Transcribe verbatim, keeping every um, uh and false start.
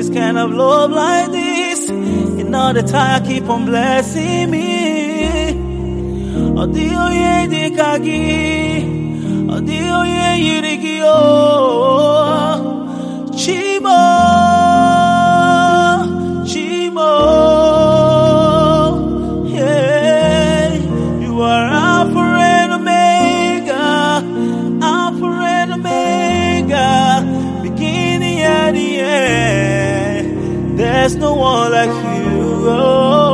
this kind of love like this. In all the time, keep on blessing me. Odio ye di kagi, odio ye yirigi o, Chimo, Chimo, yeah. You are Alpha and Omega, Alpha and Omega, beginning and the end. There's no one like you. Oh.